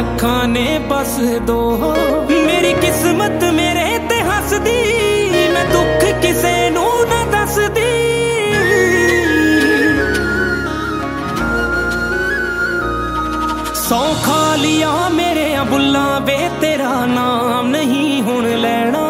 अखां ने बस दो। मेरी किस्मत मेरे ते हसदी, मैं दुख किसे नू ना दसदी। सौ खा लिया मेरे बुल्ला वे तेरा नाम नहीं हुण लैना।